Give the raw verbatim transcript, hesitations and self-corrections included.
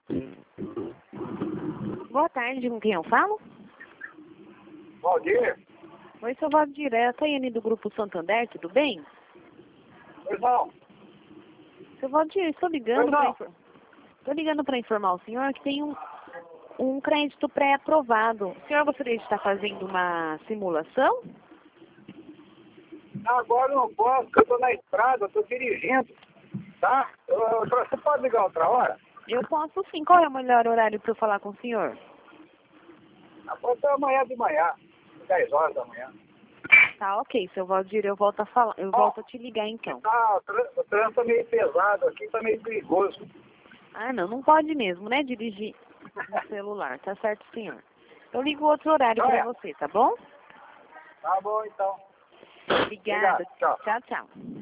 Boa tarde, com quem eu falo? Valdir? Oi, seu Valdir, é a Tayane do Grupo Santander, tudo bem? Pois não. Seu Valdir, estou ligando Pois não. para estou ligando para informar o senhor que tem um, um crédito pré-aprovado. O senhor gostaria de estar fazendo uma simulação? Agora eu não posso, porque eu estou na estrada, eu estou dirigindo, tá? Eu, eu- você pode ligar outra hora? Eu posso sim. Qual é o melhor horário para eu falar com o senhor? Pode ser amanhã de manhã, dez horas da manhã. Tá, ok, seu Valdir, eu volto a falar, eu Ó, volto a te ligar então. Tá, o trâ- o trânsito tá meio pesado aqui, tá meio perigoso. Ah, não, não pode mesmo, né, dirigir no celular, tá certo, senhor? Eu ligo outro horário para Joia. você, tá bom? Tá bom, então. Obrigada. Obrigado, tchau. Tchau, tchau.